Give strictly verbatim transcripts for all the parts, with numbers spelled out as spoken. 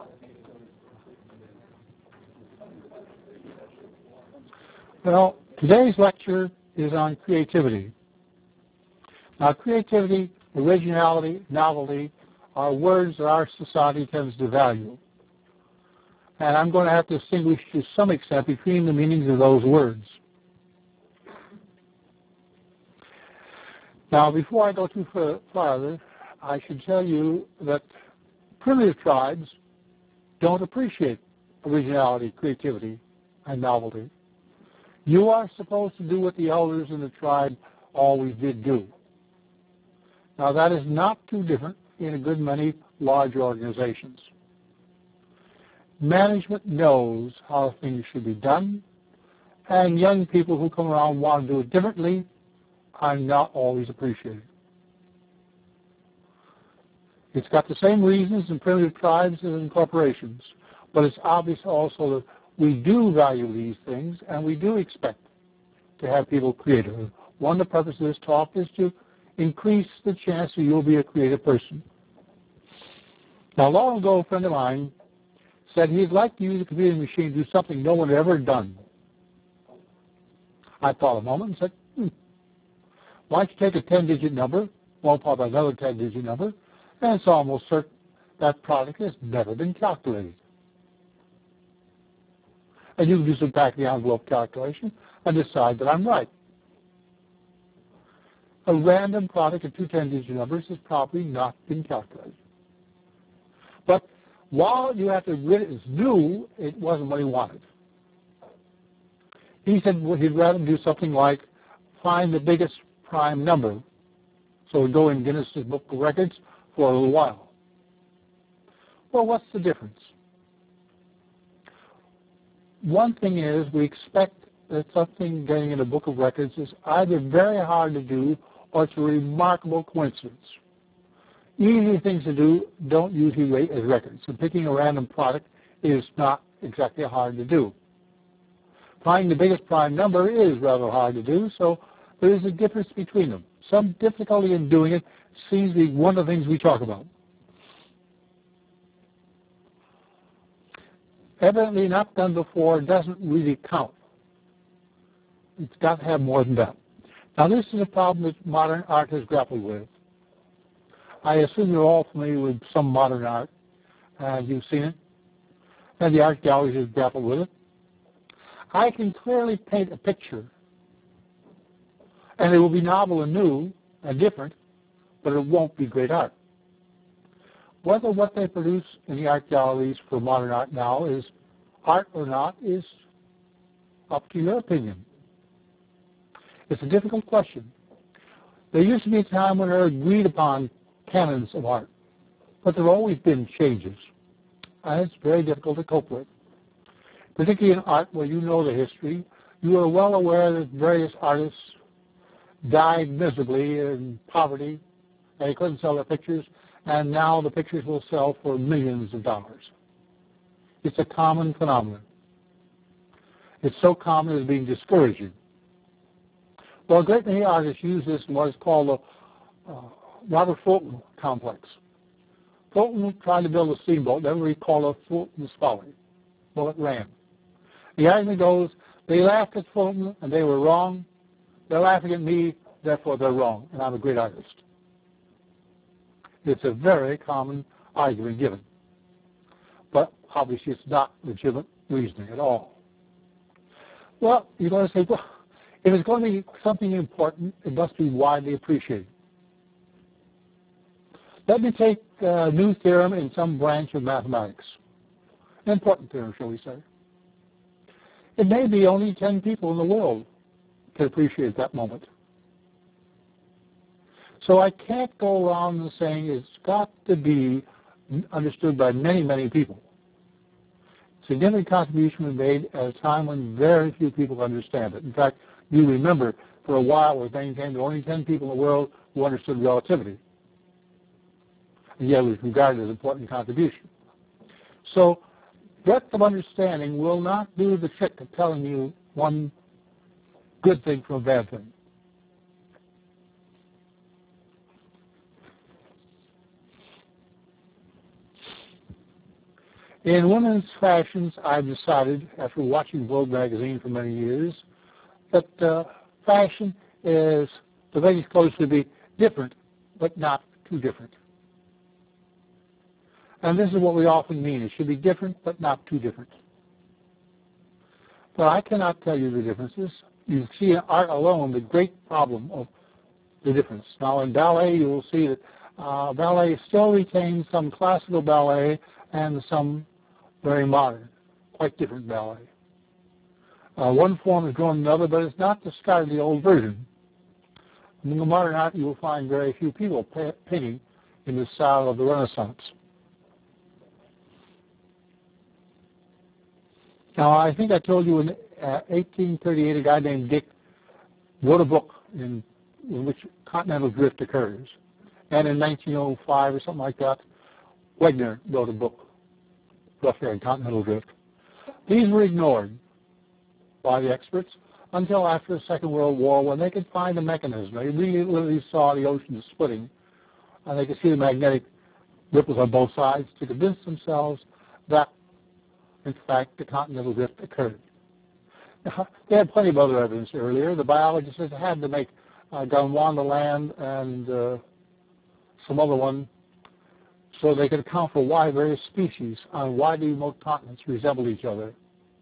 Well, today's lecture is on creativity. Now, creativity, originality, novelty are words that our society tends to value. And I'm going to have to distinguish to some extent between the meanings of those words. Now, before I go too farther, I should tell you that primitive tribes don't appreciate originality, creativity, and novelty. You are supposed to do what the elders in the tribe always did do. Now, that is not too different in a good many large organizations. Management knows how things should be done, and young people who come around and want to do it differently are not always appreciated. It's got the same reasons in primitive tribes as in corporations, but it's obvious also that we do value these things, and we do expect to have people creative. One of the purposes of this talk is to increase the chance that you'll be a creative person. Now, long ago, a friend of mine said he'd like to use a computer machine to do something no one had ever done. I thought a moment and said, hmm, why don't you take a ten-digit number, multiply by another ten-digit number, and it's almost certain that product has never been calculated. And you can do some back-of-the-envelope calculation and decide that I'm right. A random product of two ten-digit numbers has probably not been calculated. But while you have to admit it was new, it wasn't what he wanted. He said well, he'd rather do something like find the biggest prime number, so we'd go in Guinness's Book of Records for a little while. Well, what's the difference? One thing is we expect that something getting in a book of records is either very hard to do or it's a remarkable coincidence. Easy things to do don't usually rate as records. So picking a random product is not exactly hard to do. Finding the biggest prime number is rather hard to do, so there is a difference between them. Some difficulty in doing it seems to be one of the things we talk about. Evidently not done before doesn't really count. It's got to have more than that. Now, this is a problem that modern art has grappled with. I assume you're all familiar with some modern art, and you've seen it, and the art galleries have grappled with it. I can clearly paint a picture, and it will be novel and new and different, but it won't be great art. Whether what they produce in the art galleries for modern art now is art or not is up to your opinion. It's a difficult question. There used to be a time when there were agreed upon canons of art, but there have always been changes, and it's very difficult to cope with. Particularly in art where you know the history, you are well aware that various artists died miserably in poverty, and they couldn't sell their pictures, and now the pictures will sell for millions of dollars. It's a common phenomenon. It's so common it's being discouraging. Well, a great many artists use this in what is called the uh, Robert Fulton complex. Fulton tried to build a steamboat, never he called it Fulton's Folly. Well, it ran. The argument goes, they laughed at Fulton and they were wrong. They're laughing at me, therefore they're wrong, and I'm a great artist. It's a very common argument given. But obviously it's not legitimate reasoning at all. Well, you're going to say, well, if it's going to be something important, it must be widely appreciated. Let me take a new theorem in some branch of mathematics. An important theorem, shall we say. It may be only ten people in the world can appreciate that moment. So I can't go around saying it's got to be understood by many, many people. Significant contribution was made at a time when very few people understand it. In fact, you remember for a while it was maintained that only ten people in the world who understood relativity. And yet it was regarded as an important contribution. So breadth of understanding will not do the trick of telling you one good thing from a bad thing. In women's fashions, I've decided, after watching Vogue magazine for many years, that uh, fashion is the ladies' clothes should be different, but not too different. And this is what we often mean. It should be different, but not too different. But I cannot tell you the differences. You see in art alone the great problem of the difference. Now in ballet, you will see that uh, ballet still retains some classical ballet and some very modern, quite different ballet. Uh, one form is grown another, but it's not discarded the old version. In the modern art, you will find very few people pa painting in the style of the Renaissance. Now, I think I told you in uh, eighteen thirty-eight, a guy named Dick wrote a book in, in which continental drift occurs. And in nineteen oh five or something like that, Wegner wrote a book, Rough Air and Continental Drift. These were ignored by the experts until after the Second World War, when they could find a mechanism. They really literally saw the ocean splitting, and they could see the magnetic ripples on both sides to convince themselves that, in fact, the continental drift occurred. Now, they had plenty of other evidence earlier. The biologists had to make uh, Gondwana land and uh, some other one so they could account for why various species on widely remote continents resembled each other.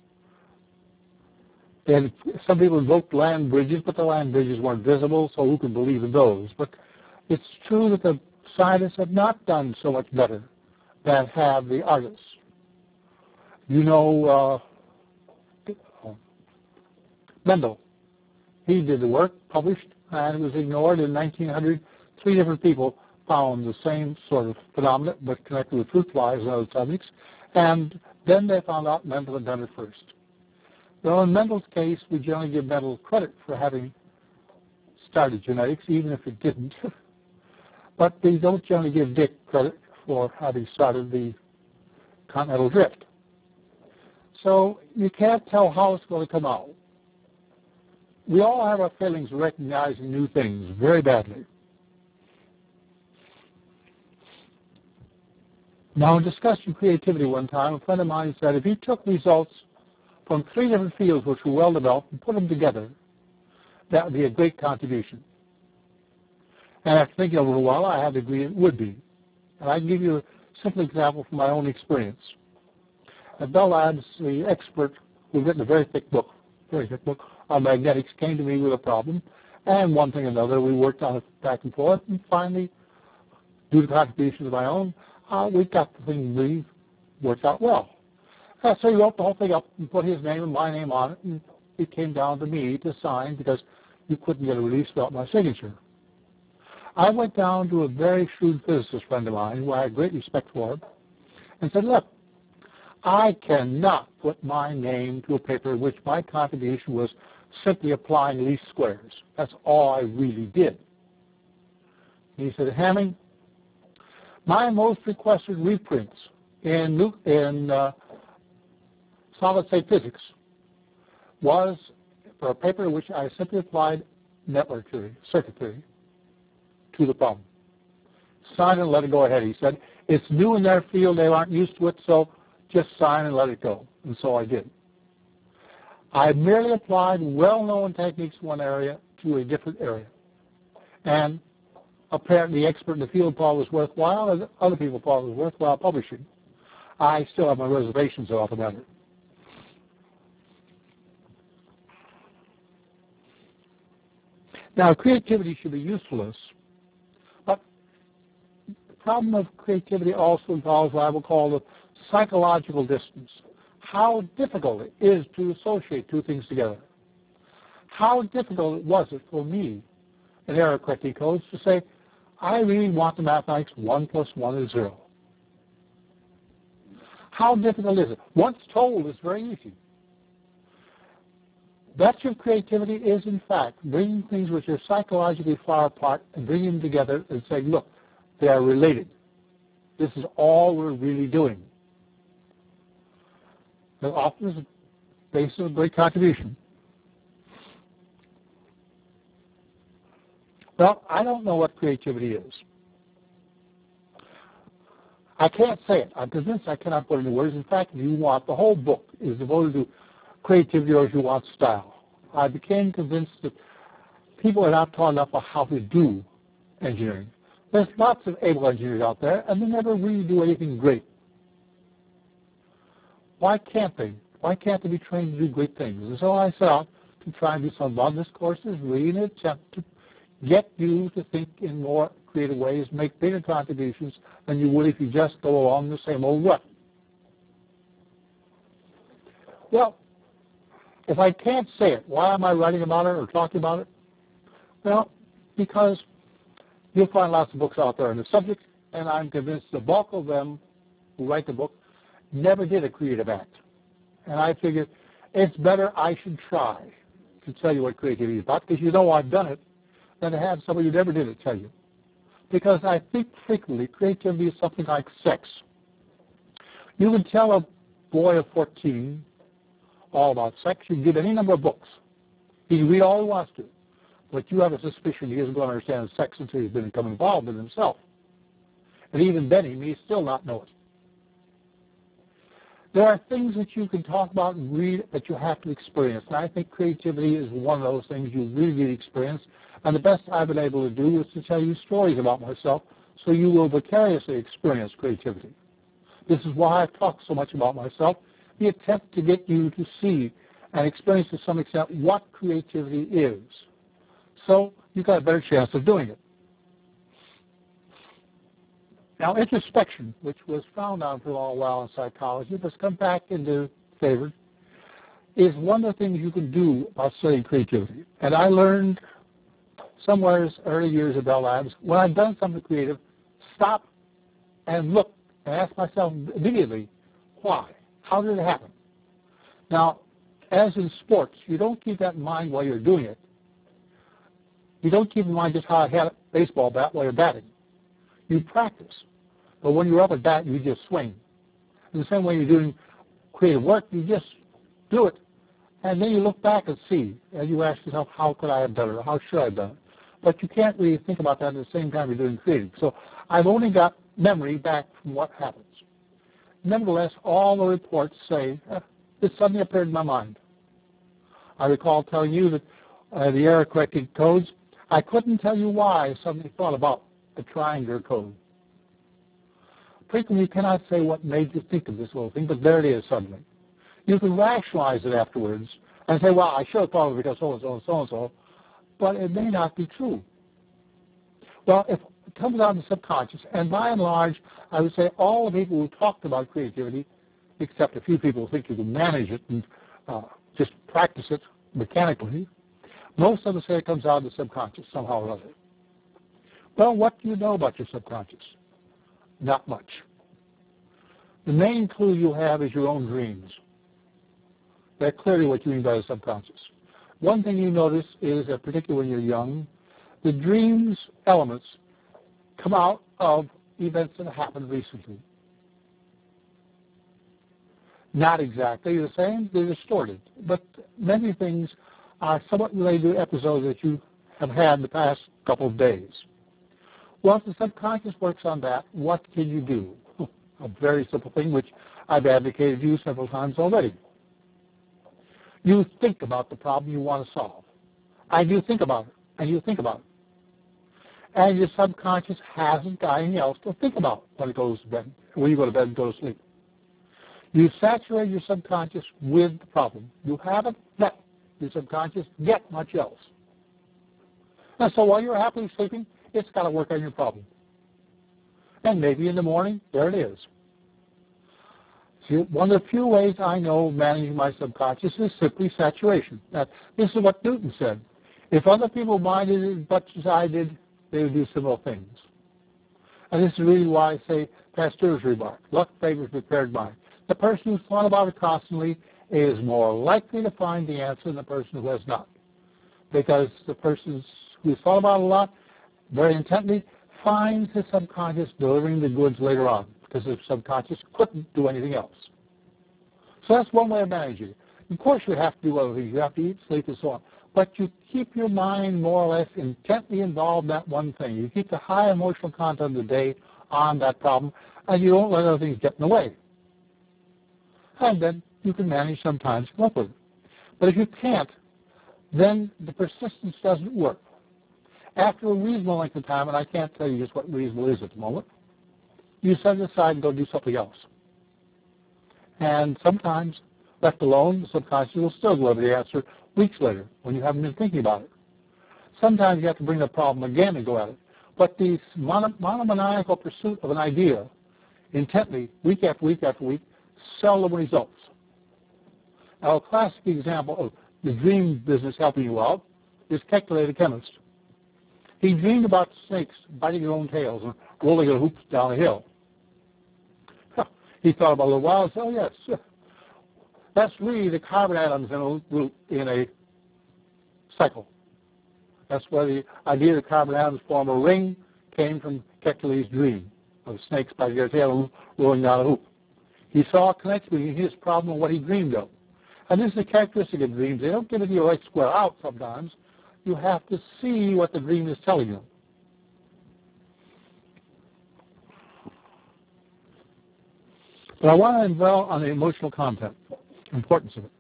And some people invoked land bridges, but the land bridges weren't visible, so who can believe in those? But it's true that the scientists have not done so much better than have the artists. You know, uh, Mendel, he did the work, published, and it was ignored. In nineteen hundred, three different people found the same sort of phenomena, but connected with fruit flies and other subjects, and then they found out Mendel had done it first. Well, in Mendel's case, we generally give Mendel credit for having started genetics, even if it didn't. But we don't generally give Dick credit for having started the continental drift. So you can't tell how it's going to come out. We all have our failings of recognizing new things very badly. Now, in discussing creativity one time, a friend of mine said if he took results from three different fields which were well developed and put them together, that would be a great contribution. And after thinking a little while, I had to agree it would be. And I can give you a simple example from my own experience. At Bell Labs, the expert who had written a very thick book, very thick book on magnetics, came to me with a problem, and one thing or another, we worked on it back and forth, and finally, due to contributions of my own, uh, we got the thing really worked out well. Uh, so he wrote the whole thing up and put his name and my name on it, and it came down to me to sign because you couldn't get a release without my signature. I went down to a very shrewd physicist friend of mine, who I had great respect for, and said, look, I cannot put my name to a paper in which my contribution was simply applying least squares. That's all I really did. And he said, Hamming, my most requested reprints in, in uh, solid-state physics was for a paper in which I simply applied network theory, circuit theory, to the problem. Sign and let it go ahead, he said. It's new in their field, they aren't used to it, so just sign and let it go. And so I did. I merely applied well-known techniques in one area to a different area. And apparently the expert in the field thought it was worthwhile, and other people thought it was worthwhile publishing. I still have my reservations about the matter. Now, creativity should be usefulness, but the problem of creativity also involves what I will call the psychological distance. How difficult it is to associate two things together. How difficult was it for me in error correcting codes to say, I really want the mathematics one plus one is zero. How difficult is it? Once told, it's very easy. Bachelor of creativity is, in fact, bringing things which are psychologically far apart and bringing them together and saying, look, they are related. This is all we're really doing. That often is the basis of great contribution. Well, I don't know what creativity is. I can't say it. I'm convinced I cannot put it into words. In fact, if you want, the whole book is devoted to creativity, or if you want, style. I became convinced that people are not taught enough about how to do engineering. There's lots of able engineers out there, and they never really do anything great. Why can't they? Why can't they be trained to do great things? And so I set out to try and do some London courses, really in an attempt to get you to think in more creative ways, make bigger contributions than you would if you just go along the same old rut. Well, if I can't say it, why am I writing about it or talking about it? Well, because you'll find lots of books out there on the subject, and I'm convinced the bulk of them who write the book never did a creative act. And I figured it's better I should try to tell you what creativity is about, because you know I've done it, than to have somebody who never did it tell you. Because I think frequently creativity is something like sex. You can tell a boy of fourteen all about sex. You can give any number of books. He can read all he wants to. But you have a suspicion he isn't going to understand sex until he's become involved in himself. And even then he may still not know it. There are things that you can talk about and read that you have to experience. And I think creativity is one of those things you really need to experience. And the best I've been able to do is to tell you stories about myself so you will vicariously experience creativity. This is why I've talked so much about myself, the attempt to get you to see and experience to some extent what creativity is. So you've got a better chance of doing it. Now, introspection, which was frowned on for a long while in psychology, but has come back into favor, is one of the things you can do about studying creativity. And I learned somewhere in early years at Bell Labs, when I've done something creative, stop and look and ask myself immediately, why? How did it happen? Now, as in sports, you don't keep that in mind while you're doing it. You don't keep in mind just how I had a baseball bat while you're batting. You practice. But when you're up at bat, you just swing. In the same way you're doing creative work, you just do it. And then you look back and see, and you ask yourself, how could I have done it, or how should I have done it? But you can't really think about that at the same time you're doing creative. So I've only got memory back from what happens. Nevertheless, all the reports say, eh, this suddenly appeared in my mind. I recall telling you that uh, the error-corrected codes, I couldn't tell you why I suddenly thought about the triangular code. Frequently, you cannot say what made you think of this little thing, but there it is suddenly. You can rationalize it afterwards and say, well, I should have thought of it because so-and-so and so-and-so, but it may not be true. Well, if it comes out in the subconscious, and by and large, I would say all the people who talked about creativity, except a few people who think you can manage it and uh, just practice it mechanically, most of them say it comes out of the subconscious somehow or other. Well, what do you know about your subconscious? Not much. The main clue you have is your own dreams. That's clearly what you mean by the subconscious. One thing you notice is that, particularly when you're young, the dreams elements come out of events that happened recently. Not exactly the same, they're distorted. But many things are somewhat related to episodes that you have had in the past couple of days. Well, if the subconscious works on that, what can you do? A very simple thing which I've advocated to you several times already. You think about the problem you want to solve. And you think about it, and you think about it. And your subconscious hasn't got anything else to think about when it goes to bed, when you go to bed and go to sleep. You saturate your subconscious with the problem. You haven't let your subconscious get much else. And so while you're happily sleeping, it's got to work on your problem. And maybe in the morning, there it is. See, one of the few ways I know of managing my subconscious is simply saturation. Now, this is what Newton said. If other people minded it as much as I did, they would do similar things. And this is really why I say Pasteur's remark, luck favors prepared mind. The person who's thought about it constantly is more likely to find the answer than the person who has not. Because the person who's thought about it a lot, very intently, finds his subconscious delivering the goods later on, because the subconscious couldn't do anything else. So that's one way of managing it. Of course, you have to do other things. You have to eat, sleep, and so on. But you keep your mind more or less intently involved in that one thing. You keep the high emotional content of the day on that problem, and you don't let other things get in the way. And then you can manage sometimes to come up with it. But if you can't, then the persistence doesn't work. After a reasonable length of time, and I can't tell you just what reasonable is at the moment, you set it aside and go do something else. And sometimes, left alone, the subconscious will still deliver the answer weeks later when you haven't been thinking about it. Sometimes you have to bring the problem again and go at it. But the mono- monomaniacal pursuit of an idea intently, week after week after week, seldom results. Now, a classic example of the dream business helping you out is Kekule the chemist. He dreamed about snakes biting their own tails and rolling their hoops down a hill. He thought about it a while and said, oh, yes, that's really the carbon atoms in a, in a cycle. That's where the idea that carbon atoms form a ring came from Kekule's dream of snakes biting their tail and rolling down a hoop. He saw a connection between his problem and what he dreamed of. And this is a characteristic of dreams. They don't give it to you right square out sometimes. You have to see what the dream is telling you. But I want to dwell on the emotional content, importance of it.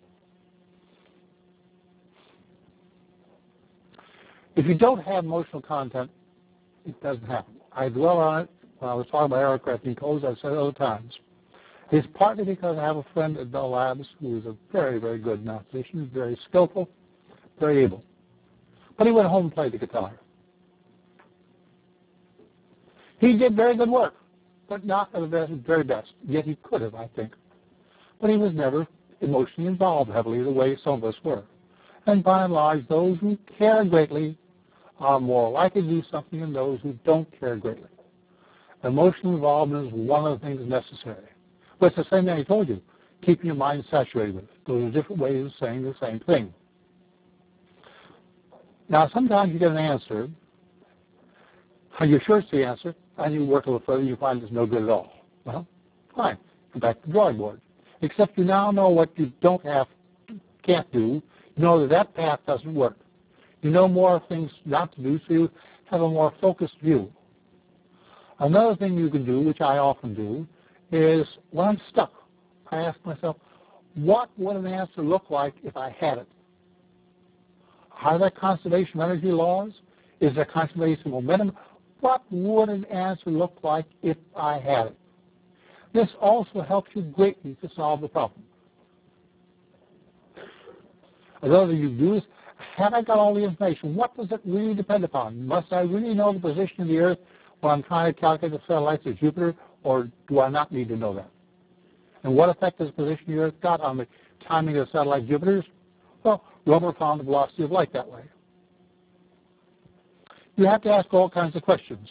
If you don't have emotional content, it doesn't happen. I dwell on it when I was talking about aircraft decodes. I've said it other times. It's partly because I have a friend at Bell Labs who is a very, very good mathematician, very skillful, very able. But he went home and played the guitar. He did very good work, but not at the very best. Yet he could have, I think. But he was never emotionally involved heavily the way some of us were. And by and large, those who care greatly are more likely to do something than those who don't care greatly. Emotional involvement is one of the things necessary. But it's the same thing I told you, keeping your mind saturated with it. Those are different ways of saying the same thing. Now, sometimes you get an answer, and you're sure it's the answer, and you work a little further, and you find it's no good at all. Well, fine. Go back to the drawing board. Except you now know what you don't have, can't do. You know that that path doesn't work. You know more things not to do, so you have a more focused view. Another thing you can do, which I often do, is when I'm stuck, I ask myself, what would an answer look like if I had it? Are there conservation of energy laws? Is there conservation of momentum? What would an answer look like if I had it? This also helps you greatly to solve the problem. Another thing you do is, have I got all the information? What does it really depend upon? Must I really know the position of the Earth when I'm trying to calculate the satellites of Jupiter, or do I not need to know that? And what effect has the position of the Earth got on the timing of the satellite Jupiters? Well, Rover found the velocity of light that way. You have to ask all kinds of questions.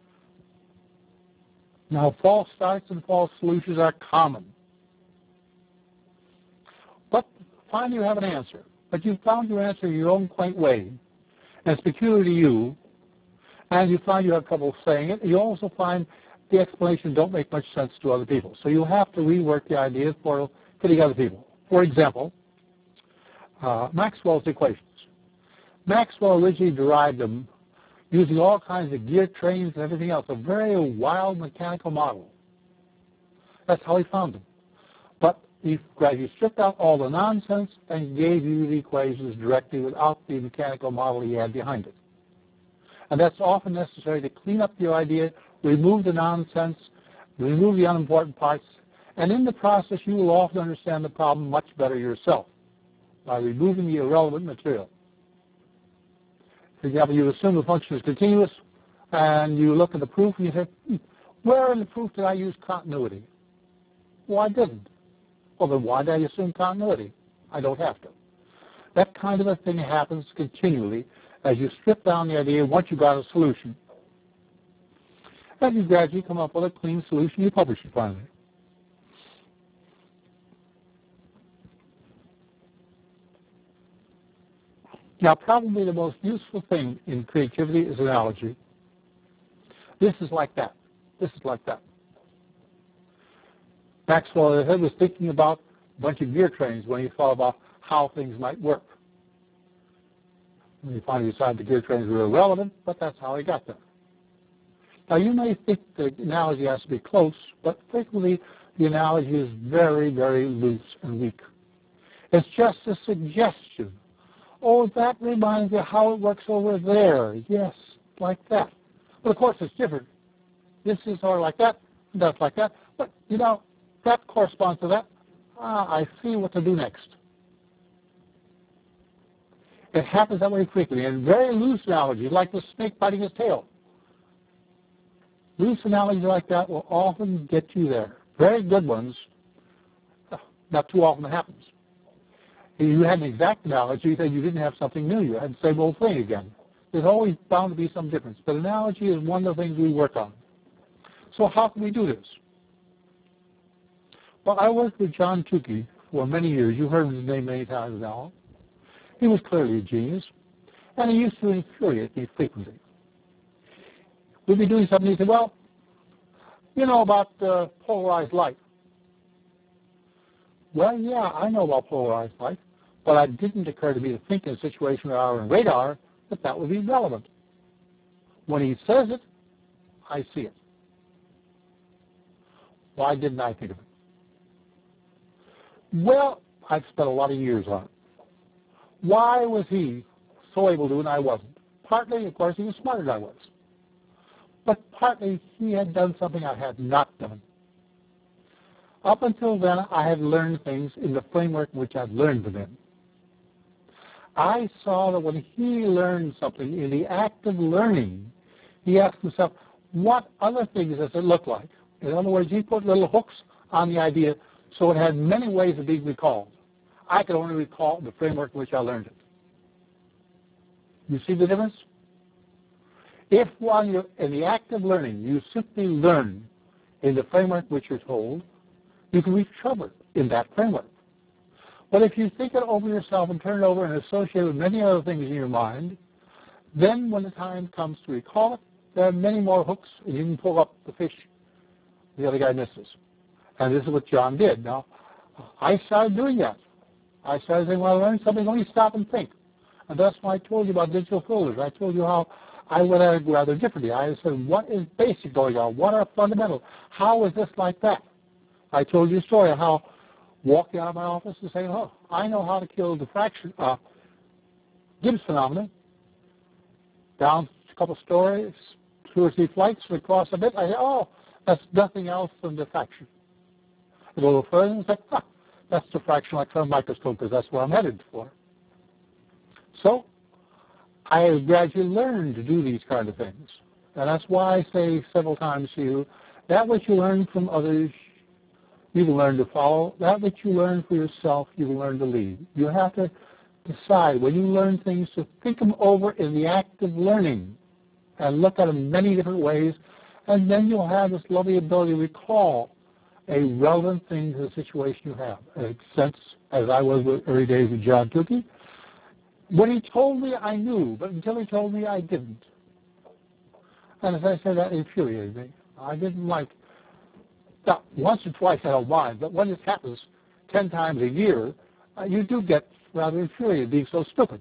Now, false starts and false solutions are common. But finally you have an answer. But you've found your answer in your own quaint way, and it's peculiar to you, and you find you have trouble saying it. You also find the explanation don't make much sense to other people. So you have to rework the ideas for fitting other people. For example, uh, Maxwell's equations. Maxwell originally derived them using all kinds of gear trains and everything else, a very wild mechanical model. That's how he found them. But he gradually stripped out all the nonsense and gave you the equations directly without the mechanical model he had behind it. And that's often necessary to clean up your idea, remove the nonsense, remove the unimportant parts, and in the process you will often understand the problem much better yourself by removing the irrelevant material. For example, you assume the function is continuous, and you look at the proof and you say, hmm, where in the proof did I use continuity? Well, I didn't. Well, then why did I assume continuity? I don't have to. That kind of a thing happens continually as you strip down the idea once you've got a solution. And you gradually come up with a clean solution, you publish it finally. Now, probably the most useful thing in creativity is analogy. This is like that. This is like that. Maxwell was thinking about a bunch of gear trains when he thought about how things might work. And he finally decided the gear trains were irrelevant, but that's how he got there. Now, you may think the analogy has to be close, but frequently the analogy is very, very loose and weak. It's just a suggestion. Oh, that reminds me how it works over there. Yes, like that. But of course, it's different. This is sort of like that, that's like that. But, you know, that corresponds to that. Ah, I see what to do next. It happens that way frequently. And very loose analogies, like the snake biting his tail. Loose analogies like that will often get you there. Very good ones, not too often it happens. You had an exact analogy that you didn't have something new. You had the same old thing again. There's always bound to be some difference. But analogy is one of the things we work on. So how can we do this? Well, I worked with John Tukey for many years. You've heard his name many times now. He was clearly a genius, and he used to infuriate me frequently. We'd be doing something, he'd say, well, you know about uh, polarized light. Well, yeah, I know about polarized light, but it didn't occur to me to think in a situation where I were in radar that that would be relevant. When he says it, I see it. Why didn't I think of it? Well, I've spent a lot of years on it. Why was he so able to do it and I wasn't? Partly, of course, he was smarter than I was. But partly, he had done something I had not done. Up until then, I had learned things in the framework in which I'd learned them in. I saw that when he learned something in the act of learning, he asked himself, what other things does it look like? In other words, he put little hooks on the idea so it had many ways of being recalled. I could only recall the framework in which I learned it. You see the difference? If while you're in the act of learning, you simply learn in the framework which you're told, you can recover in that framework. But if you think it over yourself and turn it over and associate it with many other things in your mind, then when the time comes to recall it, there are many more hooks, and you can pull up the fish the other guy misses. And this is what John did. Now, I started doing that. I started saying, when I learned something, let me stop and think. And that's why I told you about digital filters. I told you how I went at it rather differently. I said, what is basic going on? What are fundamental? How is this like that? I told you a story of how walking out of my office and saying, oh, I know how to kill diffraction, uh, Gibbs phenomenon. Down a couple stories, two or three flights, and across a bit, I say, oh, that's nothing else than diffraction. I go a little further and say, huh, that's diffraction electron microscope, because that's what I'm headed for. So I have gradually learned to do these kind of things. And that's why I say several times to you, that which you learn from others, you can learn to follow. That which you learn for yourself, you can learn to lead. You have to decide when you learn things to think them over in the act of learning and look at them many different ways, and then you'll have this lovely ability to recall a relevant thing to the situation you have. And since, as I was with early days with John Tukey, when he told me, I knew, but until he told me, I didn't. And as I said, that infuriated me. I didn't like, now, once or twice I don't mind, but when this happens ten times a year, uh, you do get rather infuriated being so stupid.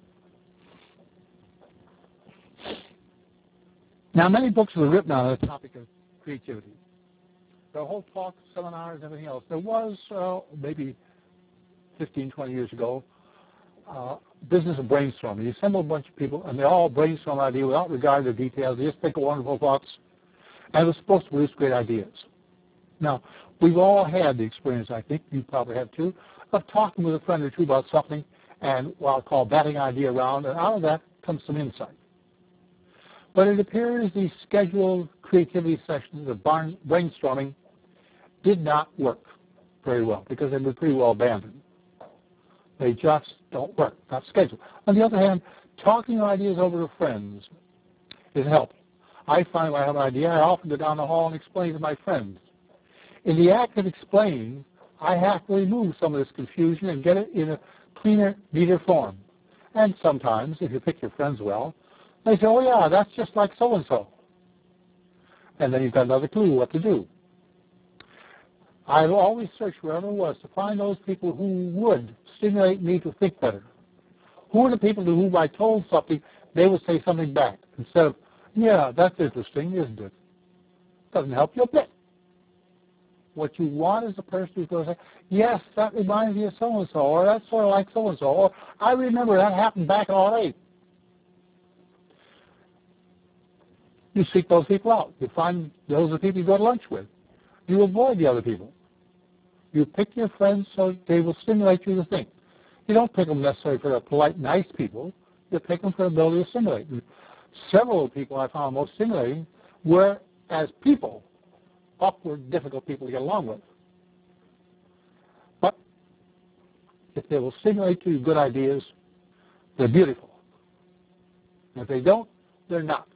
Now, many books were written on the topic of creativity. There are whole talks, seminars, everything else. There was, uh, maybe fifteen, twenty years ago, uh, business of brainstorming. You assemble a bunch of people, and they all brainstorm an idea without regard to details. They just think of wonderful thoughts, and it was supposed to produce great ideas. Now, we've all had the experience, I think, you probably have too, of talking with a friend or two about something, and what I'll call batting an idea around, and out of that comes some insight. But it appears these scheduled creativity sessions of brainstorming did not work very well, because they were pretty well abandoned. They just don't work, not scheduled. On the other hand, talking ideas over to friends is helpful. I find when I have an idea, I often go down the hall and explain to my friends. In the act of explaining, I have to remove some of this confusion and get it in a cleaner, neater form. And sometimes, if you pick your friends well, they say, oh yeah, that's just like so-and-so. And then you've got another clue what to do. I've always searched wherever it was to find those people who would stimulate me to think better. Who are the people to whom I told something, they would say something back instead of, yeah, that's interesting, isn't it? doesn't help you a bit. What you want is a person who's going to say, yes, that reminds me of so-and-so, or that's sort of like so-and-so, or I remember that happened back in oh eight. You seek those people out. You find those are the people you go to lunch with. You avoid the other people. You pick your friends so they will stimulate you to think. You don't pick them necessarily for the polite, nice people. You pick them for the ability to stimulate. And several of the people I found most stimulating were, as people, awkward, difficult people to get along with. But if they will stimulate you good ideas, they're beautiful. And if they don't, they're not.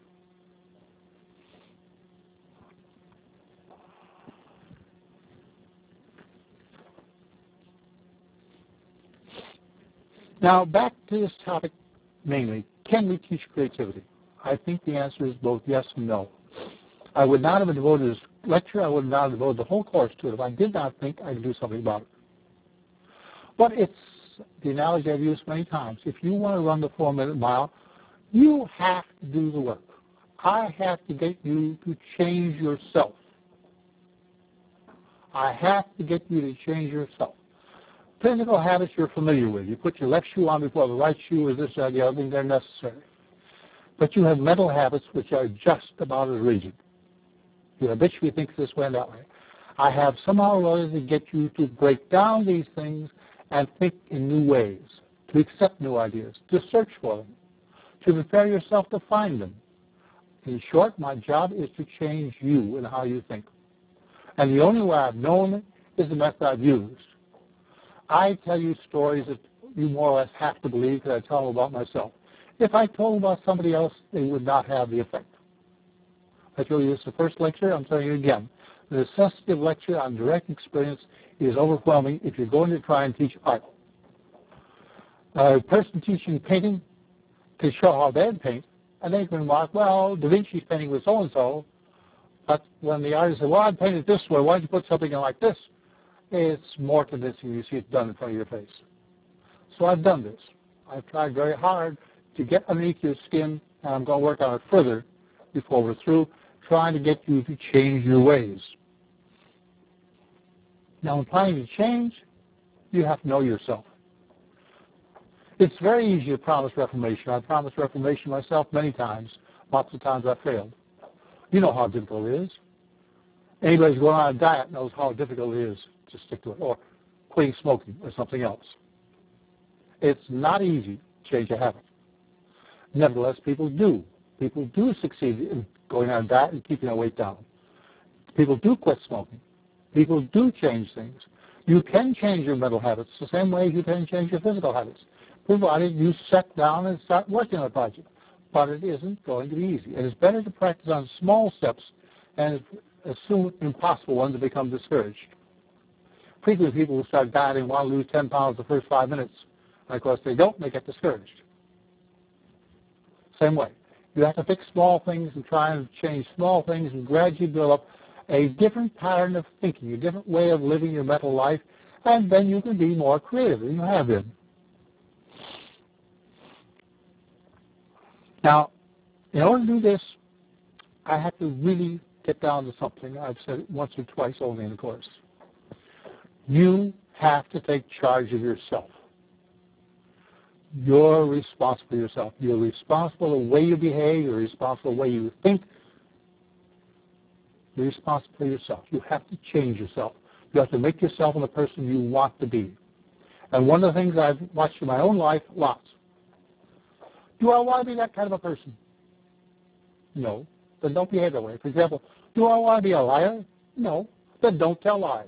Now, back to this topic mainly. Can we teach creativity? I think the answer is both yes and no. I would not have devoted this lecture, I would not have devoted the whole course to it if I did not think I could do something about it. But it's the analogy I've used many times. If you want to run the four-minute mile, you have to do the work. I have to get you to change yourself. I have to get you to change yourself. Physical habits you're familiar with. You put your left shoe on before the right shoe, or this or the other thing, they're necessary. But you have mental habits which are just about as rigid. You habitually think this way and that way. I have somehow or other to get you to break down these things and think in new ways, to accept new ideas, to search for them, to prepare yourself to find them. In short, my job is to change you and how you think. And the only way I've known it is the method I've used. I tell you stories that you more or less have to believe because I tell them about myself. If I told them about somebody else, they would not have the effect. I told you this the first lecture. I'm telling you again. The necessity of lecture on direct experience is overwhelming if you're going to try and teach art. A person teaching painting can show how they paint, and they can remark, well, Da Vinci's painting was so-and-so, but when the artist says, well, I painted this way, why don't you put something in like this? It's more convincing you see it done in front of your face. So I've done this. I've tried very hard to get underneath your skin, and I'm going to work on it further before we're through, trying to get you to change your ways. Now, in planning to change, you have to know yourself. It's very easy to promise reformation. I've promised reformation myself many times. Lots of times I've failed. You know how difficult it is. Anybody who's going on a diet knows how difficult it is to stick to it, or quitting smoking or something else. It's not easy to change a habit. Nevertheless, people do. People do succeed in going on a diet and keeping their weight down. People do quit smoking. People do change things. You can change your mental habits the same way you can change your physical habits, provided you sit down and start working on a project. But it isn't going to be easy. And it's better to practice on small steps and assume impossible ones to become discouraged. Frequently, people who start dieting want to lose ten pounds the first five minutes. And of course, they don't, they get discouraged. Same way. You have to fix small things and try and change small things and gradually build up a different pattern of thinking, a different way of living your mental life, and then you can be more creative than you have been. Now, in order to do this, I have to really get down to something. I've said it once or twice only in the course. You have to take charge of yourself. You're responsible for yourself. You're responsible for the way you behave. You're responsible for the way you think. You're responsible for yourself. You have to change yourself. You have to make yourself the person you want to be. And one of the things I've watched in my own life, lots. Do I want to be that kind of a person? No. Then don't behave that way. For example, do I want to be a liar? No. Then don't tell lies.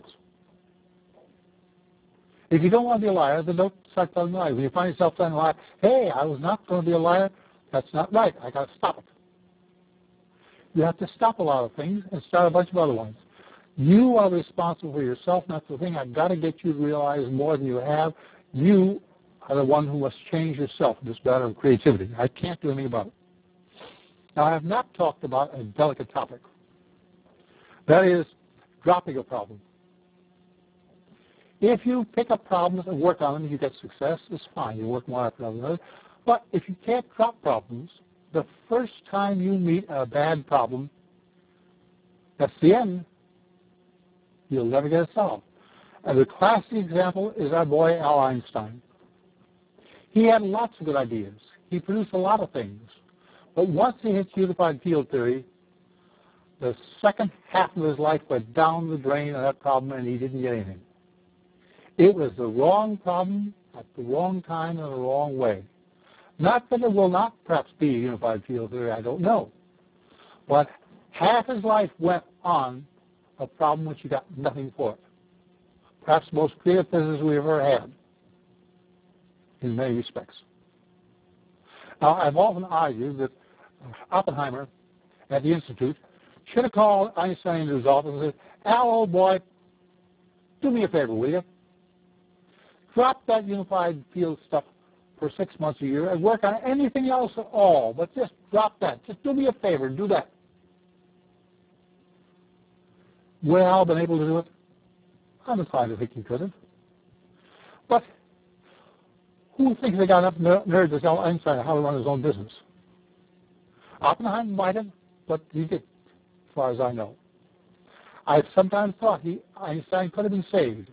If you don't want to be a liar, then don't start telling lies. When you find yourself telling a lie, hey, I was not going to be a liar, that's not right. I got to stop it. You have to stop a lot of things and start a bunch of other ones. You are responsible for yourself, and that's the thing I've got to get you to realize more than you have. You are the one who must change yourself in this matter of creativity. I can't do anything about it. Now, I have not talked about a delicate topic. That is dropping a problem. If you pick up problems and work on them, you get success, it's fine. You work one after another. But if you can't drop problems, the first time you meet a bad problem, That's the end. You'll never get it solved. And the classic example is our boy Al Einstein. He had lots of good ideas. He produced a lot of things. But once he hit unified field theory, the second half of his life went down the drain on that problem, and he didn't get anything. It was the wrong problem at the wrong time in the wrong way. Not that there will not perhaps be a unified field theory, I don't know. But half his life went on a problem which he got nothing for it. Perhaps the most creative physicist we ever had, in many respects. Now, I've often argued that Oppenheimer at the Institute should have called Einstein into his office and said, Al, old boy, do me a favor, will you? Drop that unified field stuff for six months a year and work on anything else at all, but just drop that. Just do me a favor and do that. Would Al been able to do it? I'm inclined to think he could have. But who thinks they got enough nerds to tell Einstein how to run his own business? Oppenheimer might have, but he did, as far as I know. I've sometimes thought he, Einstein could have been saved.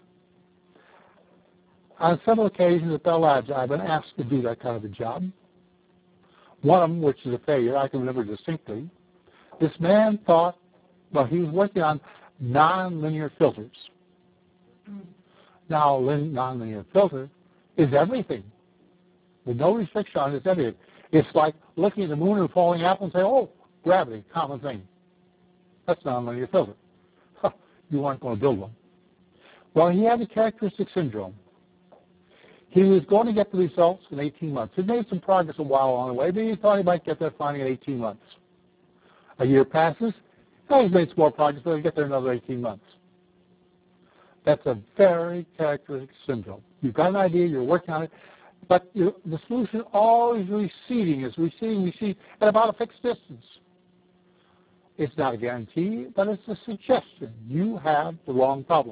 On several occasions at Bell Labs, I've been asked to do that kind of a job. One of them, which is a failure, I can remember distinctly. This man thought, well, he was working on nonlinear filters. Now, a nonlinear filter is everything. With no restriction on it, it's everything. It's like looking at the moon and falling apple and saying, oh, gravity, common thing. That's nonlinear filter. Huh, you weren't going to build one. Well, he had a characteristic syndrome. He was going to get the results in eighteen months. He made some progress a while along the way, but he thought he might get there finally in eighteen months. A year passes. Oh, he's made some more progress, but he'll get there in another eighteen months. That's a very characteristic syndrome. You've got an idea, you're working on it, but you, the solution always receding, is receding, receding at about a fixed distance. It's not a guarantee, but it's a suggestion. You have the wrong problem.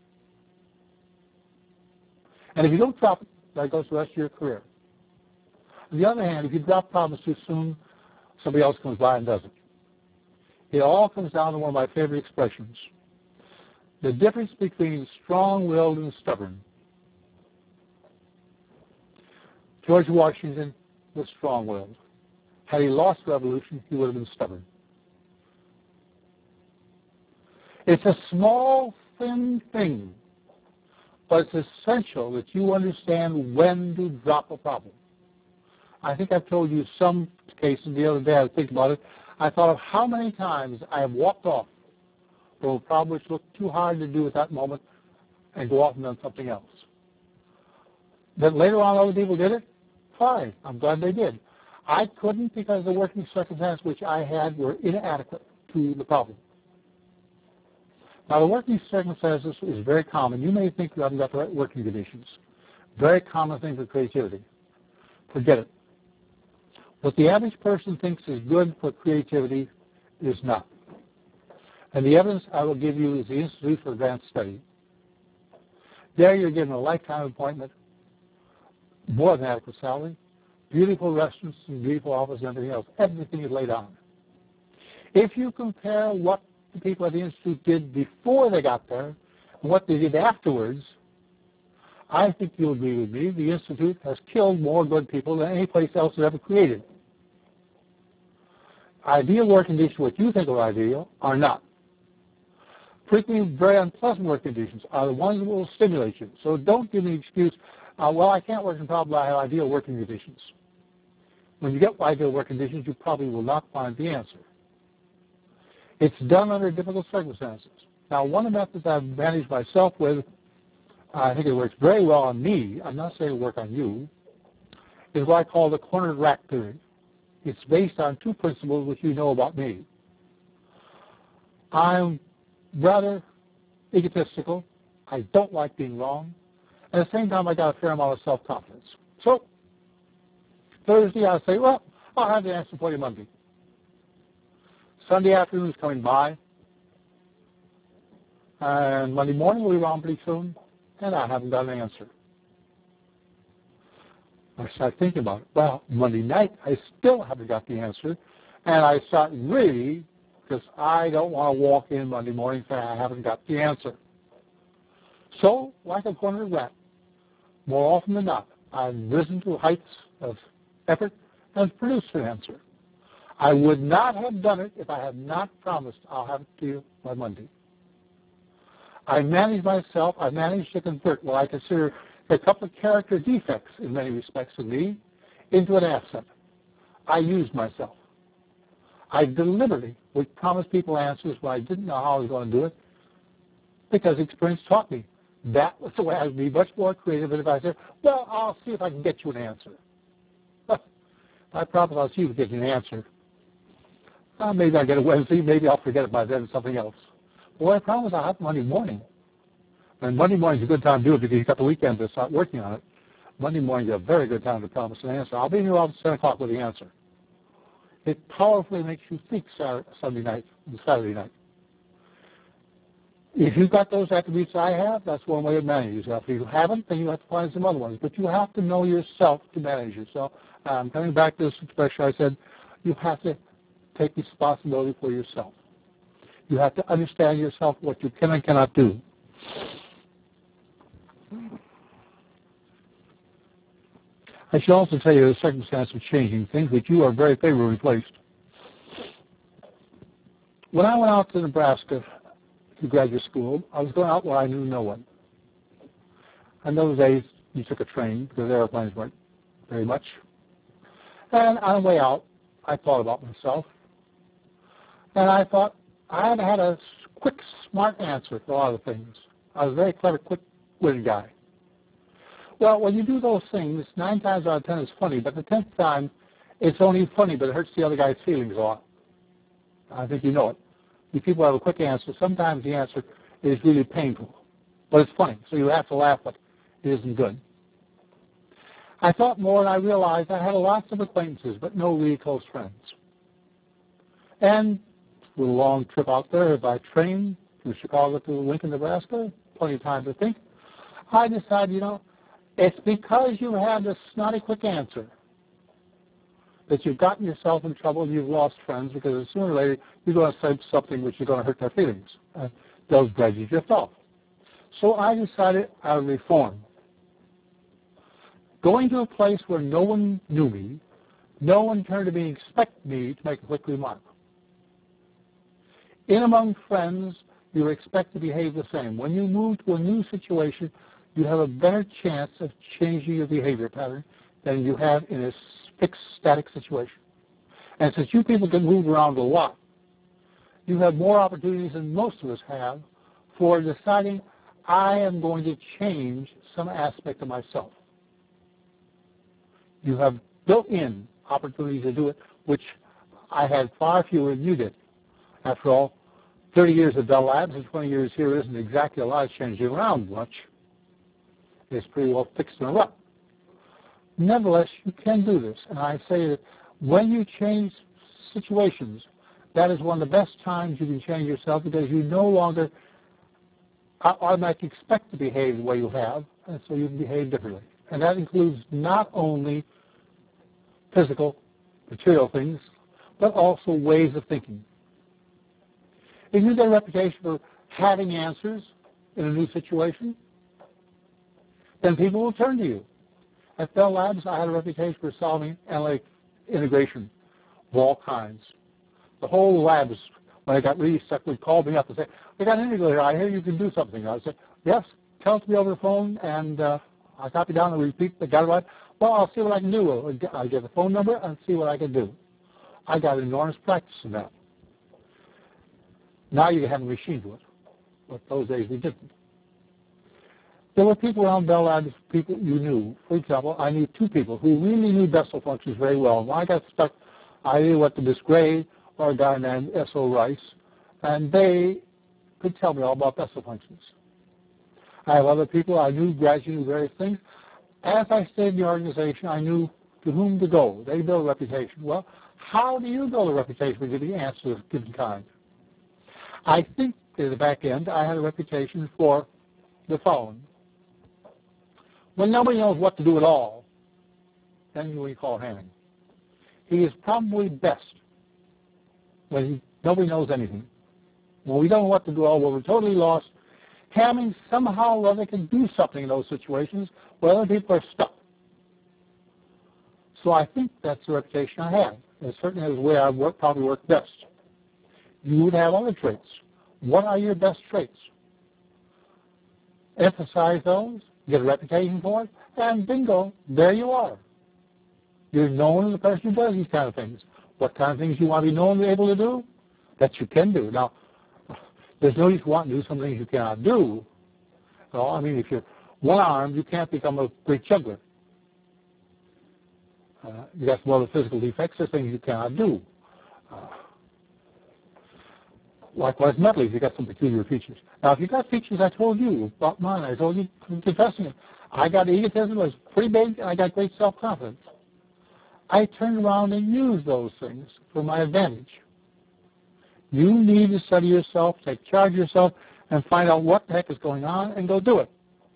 And if you don't drop it, that goes the rest of your career. On the other hand, if you drop problems too soon, somebody else comes by and does it. It all comes down to one of my favorite expressions. The difference between strong-willed and stubborn. George Washington was strong-willed. Had he lost the revolution, he would have been stubborn. It's a small, thin thing, but it's essential that you understand when to drop a problem. I think I've told you some cases the other day. I was thinking about it. I thought of how many times I have walked off from a problem which looked too hard to do at that moment and go off and done something else. Then later on other people did it. Fine. I'm glad they did. I couldn't because the working circumstances which I had were inadequate to the problem. Now, the working circumstances is very common. You may think you haven't got the right working conditions. Very common thing for creativity. Forget it. What the average person thinks is good for creativity is not. And the evidence I will give you is the Institute for Advanced Study. There you're given a lifetime appointment, more than adequate salary, beautiful restaurants and beautiful office and everything else. Everything is laid on. If you compare what the people at the Institute did before they got there and what they did afterwards, I think you'll agree with me, the Institute has killed more good people than any place else has ever created. Ideal work conditions, what you think are ideal, are not. Frequently, very unpleasant work conditions are the ones that will stimulate you. So don't give me the excuse, uh, well, I can't work in problem, I have ideal working conditions. When you get ideal work conditions, you probably will not find the answer. It's done under difficult circumstances. Now, one of the methods I've managed myself with, I think it works very well on me, I'm not saying it will work on you, is what I call the cornered rack theory. It's based on two principles which you know about me. I'm rather egotistical. I don't like being wrong. At the same time, I got a fair amount of self-confidence. So, Thursday, I'll say, well, I'll have the answer for you Monday. Sunday afternoon is coming by, and Monday morning will be around pretty soon, and I haven't got an answer. I start thinking about it. Well, Monday night, I still haven't got the answer, and I start really because I don't want to walk in Monday morning saying I haven't got the answer. So, like a cornered rat, more often than not, I've risen to heights of effort and produced an answer. I would not have done it if I had not promised I'll have it to you by Monday. I managed myself, I managed to convert what I consider a couple of character defects in many respects of me into an asset. I used myself. I deliberately would promise people answers when I didn't know how I was going to do it because experience taught me that was the way I would be much more creative than if I said, well, I'll see if I can get you an answer. I promise I'll see if I can get you an answer. Uh, maybe I'll get it Wednesday, maybe I'll forget it by then, something else. But what I promise I'll have Monday morning. And Monday morning is a good time to do it because you've got the weekend to start working on it. Monday morning is a very good time to promise an answer. I'll be in your office at ten o'clock with the answer. It powerfully makes you think Saturday, Sunday night and Saturday night. If you've got those attributes I have, that's one way of managing yourself. If you haven't, then you have to find some other ones. But you have to know yourself to manage yourself. Um, coming back to this expression, I said you have to take responsibility for yourself. You have to understand yourself, what you can and cannot do. I should also tell you the circumstance of changing things, which you are very favorably placed. When I went out to Nebraska to graduate school, I was going out where I knew no one. In those days, you took a train because airplanes weren't very much. And on the way out, I thought about myself. And I thought I had had a quick, smart answer for a lot of things. I was a very clever, quick-witted guy. Well, when you do those things, nine times out of ten it's funny, but the tenth time it's only funny, but it hurts the other guy's feelings a lot. I think you know it. You people have a quick answer. Sometimes the answer is really painful, but it's funny, so you have to laugh, but it isn't good. I thought more and I realized I had lots of acquaintances, but no really close friends. And with a long trip out there by train from Chicago to Lincoln, Nebraska, plenty of time to think, I decided, you know, it's because you had a snotty quick answer that you've gotten yourself in trouble and you've lost friends because sooner or later you're going to say something which is going to hurt their feelings. Uh, those gradually drift off. So I decided I would reform. Going to a place where no one knew me, no one turned to me and expected me to make a quick remark. In among friends, you expect to behave the same. When you move to a new situation, you have a better chance of changing your behavior pattern than you have in a fixed, static situation. And since you people can move around a lot, you have more opportunities than most of us have for deciding, I am going to change some aspect of myself. You have built-in opportunities to do it, which I had far fewer than you did. After all, thirty years at Bell Labs and twenty years here isn't exactly a lot changing around much. It's pretty well fixed in a rut. Nevertheless, you can do this. And I say that when you change situations, that is one of the best times you can change yourself because you no longer automatically expect to behave the way you have, and so you can behave differently. And that includes not only physical, material things, but also ways of thinking. If you get a reputation for having answers in a new situation, then people will turn to you. At Bell Labs, I had a reputation for solving analytic integration of all kinds. The whole labs, when I got really stuck, would call me up and say, we got an integrator, I hear you can do something. I would say, yes, tell it to me over the phone, and uh, I copy down and repeat, I got it right. Well, I'll see what I can do. I'll get the phone number and see what I can do. I got enormous practice in that. Now you have a machine to it, but those days we didn't. There were people around Bell Labs, people you knew. For example, I knew two people who really knew Bessel functions very well. And when I got stuck, I either went to Miss Gray or a guy named S O Rice, and they could tell me all about Bessel functions. I have other people I knew gradually knew various things. As I stayed in the organization, I knew to whom to go. They build a reputation. Well, how do you build a reputation for giving answers of a given kind? I think at the back end, I had a reputation for the following. When nobody knows what to do at all, then we call Hanning. He is probably best when he Nobody knows anything. When we don't know what to do, when we're totally lost, Hamming somehow or other can do something in those situations where other people are stuck. So I think that's the reputation I have. It certainly is the way I work, probably work best. You would have other traits. What are your best traits? Emphasize those, get a reputation for it, and bingo, there you are. You're known as the person who does these kind of things. What kind of things you want to be known and able to do? That you can do. Now, there's no use wanting to do some things you cannot do. So, I mean, if you're one-armed, you can't become a great juggler. Uh, you got some other physical defects, there's things you cannot do. Uh, likewise, mentally, you got some peculiar features. Now, if you got features I told you about mine, I told you, confessing it, I got egotism, was pretty big, and I got great self-confidence. I turned around and used those things for my advantage. You need to study yourself, take charge of yourself, and find out what the heck is going on and go do it.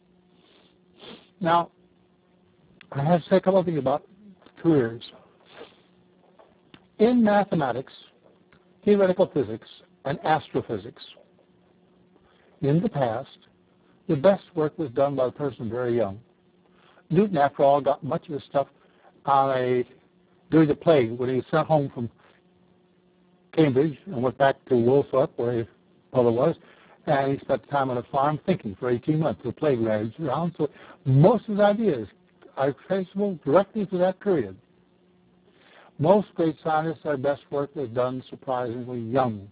Now, I have to say a couple of things about careers. In mathematics, theoretical physics, and astrophysics, in the past, the best work was done by a person very young. Newton, after all, got much of his stuff on a, during the plague when he was sent home from Cambridge and went back to Woolsthorpe, where his mother was, and he spent time on a farm thinking for eighteen months. The plague raged around, so most of his ideas are traceable directly to that period. Most great scientists, their best work is done surprisingly young.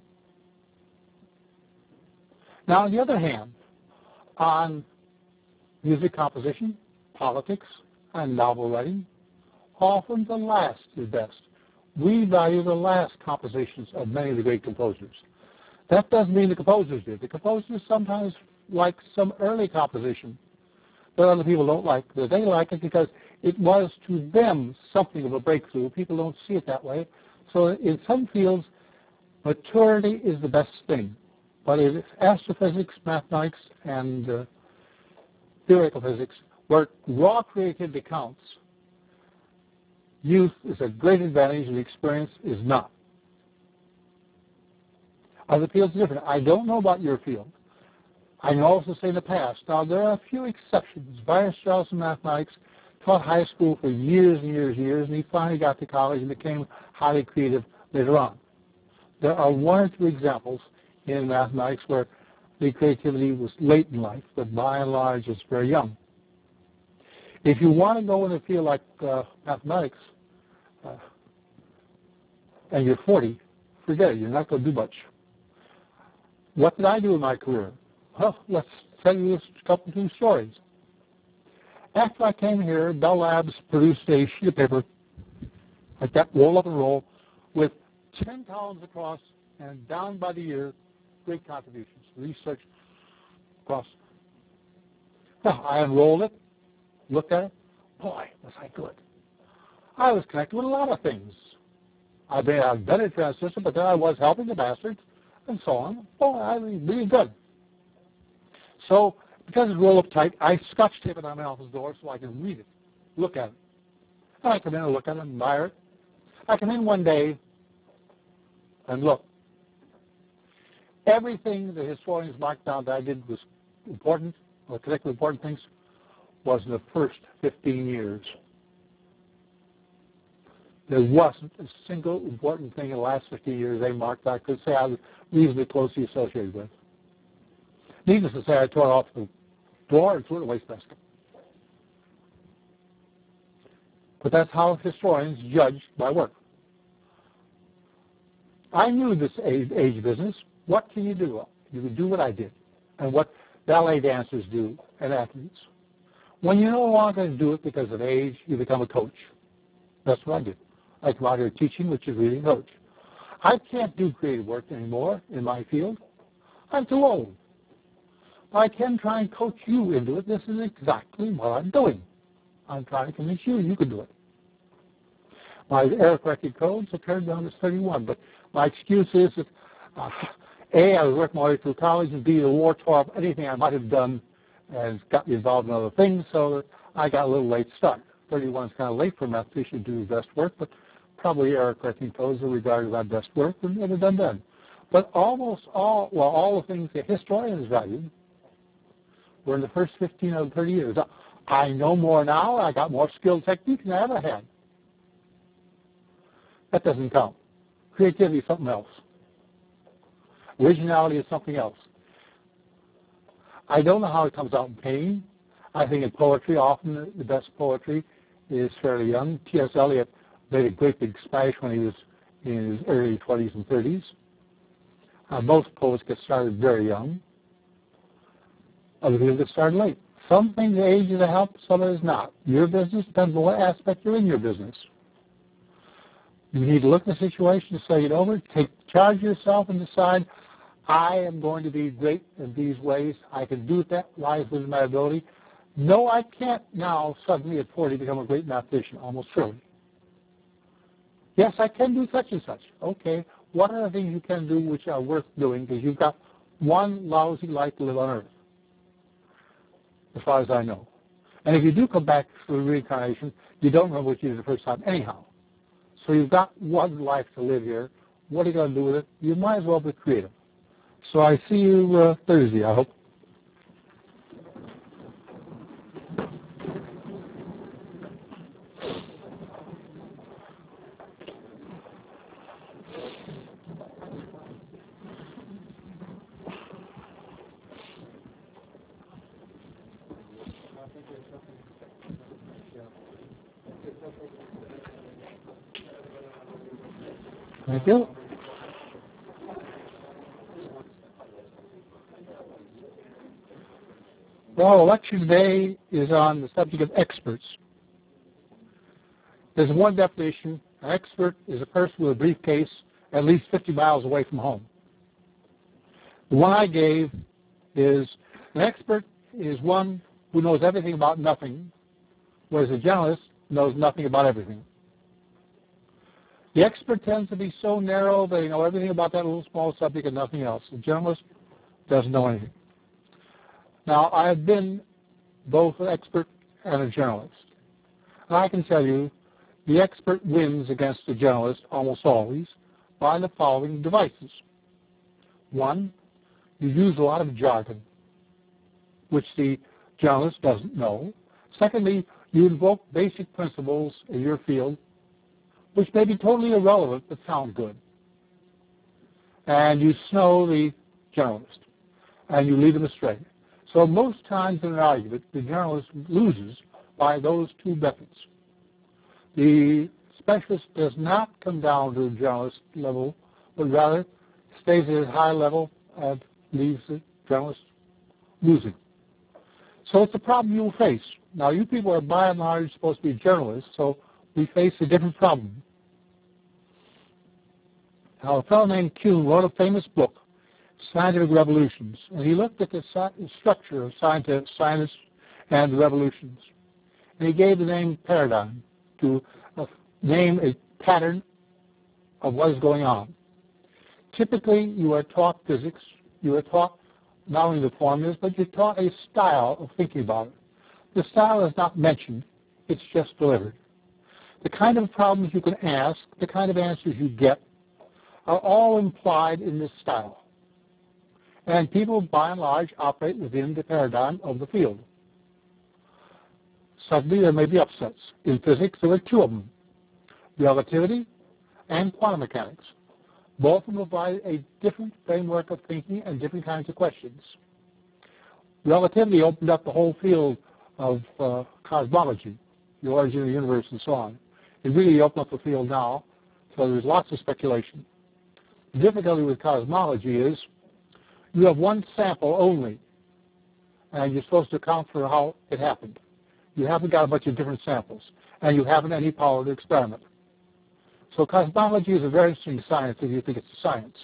Now, on the other hand, on music composition, politics, and novel writing, often the last is best. We value the last compositions of many of the great composers. That doesn't mean the composers did. The composers sometimes like some early composition that other people don't like. But they like it because it was to them something of a breakthrough. People don't see it that way. So in some fields, maturity is the best thing. But in astrophysics, mathematics, and uh, theoretical physics, where raw creativity counts, youth is a great advantage and experience is not. Other fields are different. I don't know about your field. I can also say in the past. Now, there are a few exceptions. Vias Strauss in mathematics taught high school for years and years and years, and he finally got to college and became highly creative later on. There are one or two examples in mathematics where the creativity was late in life, but by and large it's very young. If you want to go in a field like uh, mathematics, uh, and you're forty, forget it. You're not going to do much. What did I do in my career? Well, let's tell you a couple of two stories. After I came here, Bell Labs produced a sheet of paper like that, roll up and roll, with ten columns across and down by the year, great contributions, research across. Well, I unrolled it, looked at it. Boy, was I good. I was connected with a lot of things. I mean, I've been a transistor, but then I was helping the bastards and so on. Boy, I was really good. So, because it's rolled up tight, I scotch tape it on my office door so I can read it, look at it. And I come in and look at it and admire it. I come in one day and look. Everything the historians marked down that I did was important, or connected with important things, was in the first fifteen years. There wasn't a single important thing in the last fifteen years they marked that I could say I was reasonably closely associated with. Needless to say, I tore it off the door and threw it in the wastebasket. But that's how historians judge my work. I knew this age, age business. What can you do? You can do what I did, and what ballet dancers do, and athletes. When you no longer do it because of age, you become a coach. That's what I did. I come out here teaching, which is really coach. I can't do creative work anymore in my field. I'm too old. But I can try and coach you into it. This is exactly what I'm doing. I'm trying to convince you you can do it. My error-corrected codes are turned down to thirty-one, but my excuse is that uh, A, I was working my way through college, and B, the war tore up anything I might have done and got me involved in other things, so that I got a little late start. thirty-one is kind of late for a mathematician to do his best work, but probably error-correcting codes are regarded as my best work, and never done then. But almost all, well, all the things that historians valued were in the first fifteen or thirty years. I know more now, I got more skilled techniques than I ever had. That doesn't count. Creativity is something else. Originality is something else. I don't know how it comes out in painting. I think in poetry, often the best poetry is fairly young. T S Eliot made a great big splash when he was in his early twenties and thirties. Uh, most poets get started very young. Other people get started late. Some things age is a help, some is not. Your business depends on what aspect you're in your business. You need to look at the situation, say it over, take charge of yourself and decide, I am going to be great in these ways. I can do that, lies within my ability. No, I can't now suddenly at forty become a great mathematician, almost surely. Yes, I can do such and such. Okay, what are the things you can do which are worth doing because you've got one lousy life to live on earth, as far as I know. And if you do come back for reincarnation, you don't remember what you did the first time anyhow. So you've got one life to live here. What are you going to do with it? You might as well be creative. So I see you uh, Thursday, I hope. Thank you. Well, election day is on the subject of experts. There's one definition. An expert is a person with a briefcase at least fifty miles away from home. The one I gave is an expert is one who knows everything about nothing, whereas a generalist knows nothing about everything. The expert tends to be so narrow they know everything about that little small subject and nothing else. The generalist doesn't know anything. Now, I have been both an expert and a generalist. And I can tell you the expert wins against the generalist almost always by the following devices. One, you use a lot of jargon, which the generalist doesn't know. Secondly, you invoke basic principles in your field which may be totally irrelevant but sound good. And you snow the generalist, and you lead them astray. So most times in an argument, the generalist loses by those two methods. The specialist does not come down to the generalist level, but rather stays at a high level and leaves the generalist losing. So it's a problem you'll face. Now, you people are by and large supposed to be journalists, so we face a different problem. Now, a fellow named Kuhn wrote a famous book, Scientific Revolutions, and he looked at the structure of scientists, science and the revolutions. And he gave the name paradigm to uh, name a pattern of what is going on. Typically, you are taught physics, you are taught not only the formulas, but you're taught a style of thinking about it. The style is not mentioned, it's just delivered. The kind of problems you can ask, the kind of answers you get, are all implied in this style. And people, by and large, operate within the paradigm of the field. Suddenly, there may be upsets. In physics, there are two of them, relativity and quantum mechanics. Both of them provide a different framework of thinking and different kinds of questions. Relativity opened up the whole field of uh, cosmology, the origin of the universe and so on. It really opened up the field now, so there's lots of speculation. The difficulty with cosmology is you have one sample only, and you're supposed to account for how it happened. You haven't got a bunch of different samples, and you haven't any power to experiment. So cosmology is a very interesting science if you think it's a science.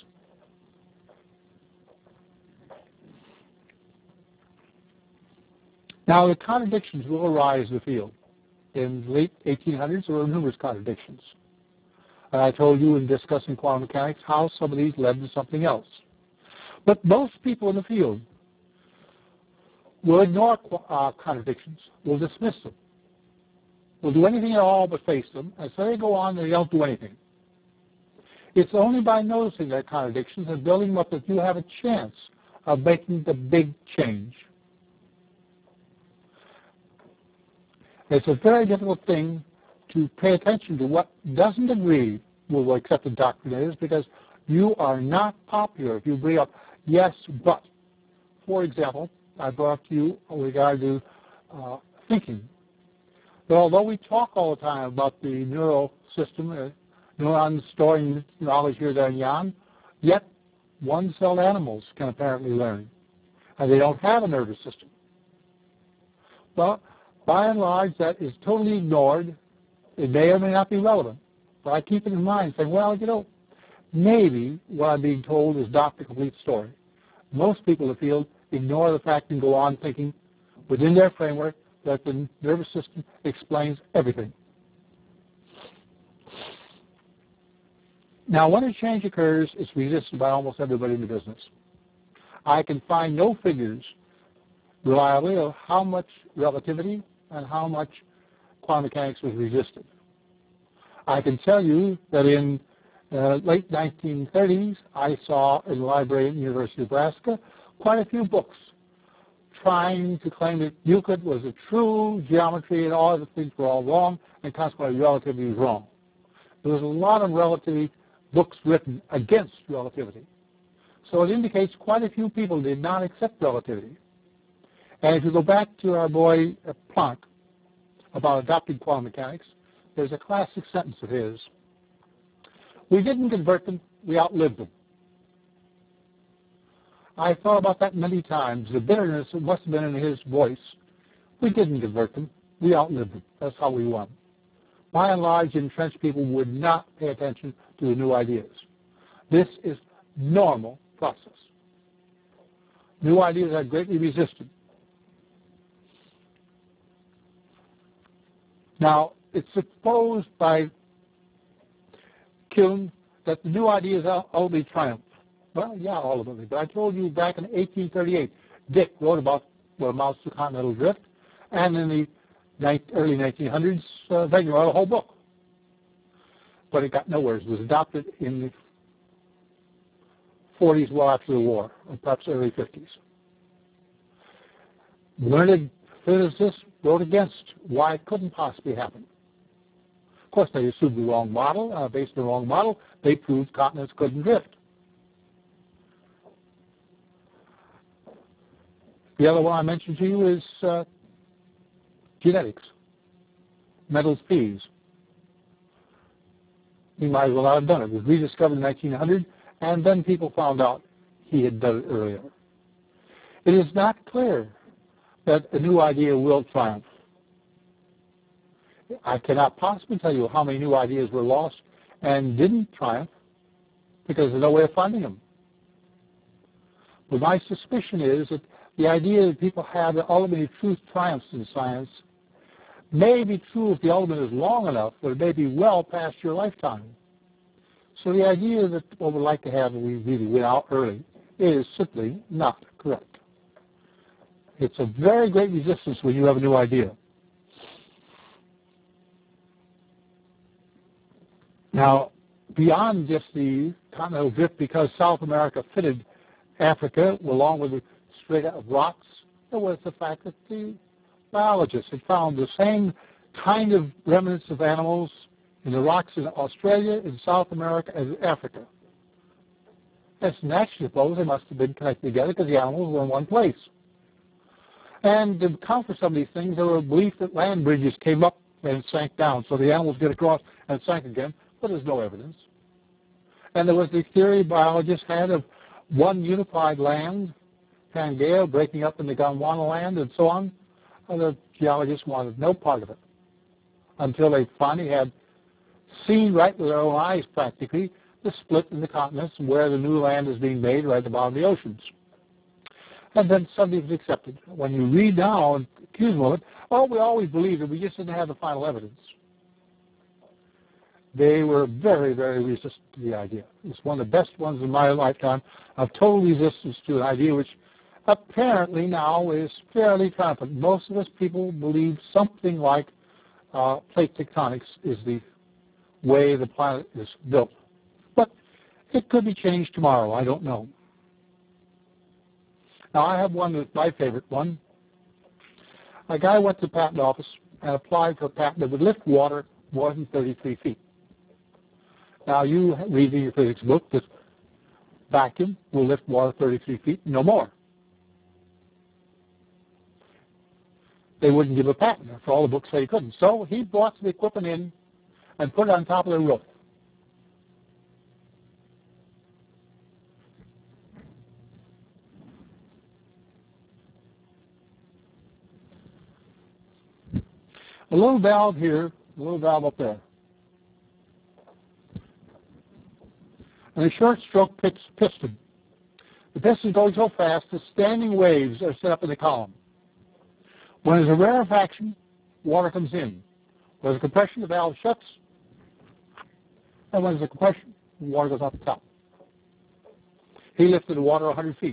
Now, the contradictions will arise in the field. In the late eighteen hundreds, there were numerous contradictions. And I told you in discussing quantum mechanics how some of these led to something else. But most people in the field will ignore uh, contradictions, will dismiss them, will do anything at all but face them, and so they go on and they don't do anything. It's only by noticing their contradictions and building them up that you have a chance of making the big change. It's a very difficult thing to pay attention to what doesn't agree with what accepted doctrine is, because you are not popular if you bring up yes, but. For example, I brought to you with regard to uh, thinking. But although we talk all the time about the neural system, uh, neurons storing knowledge here, there, and yon, yet one-celled animals can apparently learn, and they don't have a nervous system. Well, by and large, that is totally ignored. It may or may not be relevant, but I keep it in mind, saying, well, you know, maybe what I'm being told is not the complete story. Most people in the field ignore the fact and go on thinking within their framework that the nervous system explains everything. Now, when a change occurs, it's resisted by almost everybody in the business. I can find no figures reliably of how much relativity and how much quantum mechanics was resisted. I can tell you that in uh, late nineteen thirties, I saw in the library at the University of Nebraska quite a few books trying to claim that Euclid was a true geometry and all other things were all wrong, and consequently relativity was wrong. There was a lot of relativity books written against relativity. So it indicates quite a few people did not accept relativity. And if you go back to our boy uh, Planck about adopting quantum mechanics, there's a classic sentence of his. We didn't convert them, we outlived them. I thought about that many times. The bitterness that must have been in his voice. We didn't convert them, we outlived them. That's how we won. By and large, entrenched people would not pay attention to the new ideas. This is normal process. New ideas are greatly resisted. Now, it's supposed by Kuhn that the new ideas ultimately triumph. Well, yeah, ultimately. But I told you back in eighteen thirty-eight, Dick wrote about what amounts to continental drift, and in the early nineteen hundreds, uh, Wegener wrote a whole book. But it got nowhere. It was adopted in the forties, well after the war, or perhaps early fifties. Learned physicists wrote against why it couldn't possibly happen. Of course, they assumed the wrong model. Uh, based on the wrong model, they proved continents couldn't drift. The other one I mentioned to you is uh, genetics, Mendel's P's. He might as well not have done it. It was rediscovered in nineteen hundred, and then people found out he had done it earlier. It is not clear that a new idea will triumph. I cannot possibly tell you how many new ideas were lost and didn't triumph because there's no way of finding them. But my suspicion is that the idea that people have that ultimately truth triumphs in science may be true if the ultimate is long enough, but it may be well past your lifetime. So the idea that what we'd like to have and we really win out early is simply not correct. It's a very great resistance when you have a new idea. Now, beyond just the continental drift, because South America fitted Africa along with the strait of rocks, there was the fact that the biologists had found the same kind of remnants of animals in the rocks in Australia, in South America, and Africa. That's naturally supposed they must have been connected together because the animals were in one place. And to account for some of these things, there was a belief that land bridges came up and sank down, so the animals get across and sank again, but there's no evidence. And there was the theory biologists had of one unified land, Pangaea breaking up in the Gondwana land and so on. And the geologists wanted no part of it until they finally had seen right with their own eyes practically the split in the continents and where the new land is being made right at the bottom of the oceans. And then suddenly it was accepted. When you read now and accuse them of it, oh, we always believed it, we just didn't have the final evidence. They were very, very resistant to the idea. It's one of the best ones in my lifetime of total resistance to an idea which apparently now is fairly triumphant. Most of us people believe something like uh, plate tectonics is the way the planet is built. But It could be changed tomorrow. I don't know. Now, I have one that's my favorite one. A guy went to the patent office and applied for a patent that would lift water more than thirty-three feet. Now, you read in your physics book that vacuum will lift water thirty-three feet, no more. They wouldn't give a patent. For all the books say he couldn't. So he brought the equipment in and put it on top of the roof. A little valve here, a little valve up there. And a short stroke piston. The piston goes so fast that standing waves are set up in the column. When there's a rarefaction, water comes in. When there's a compression, the valve shuts. And when there's a compression, water goes out the top. He lifted the water one hundred feet.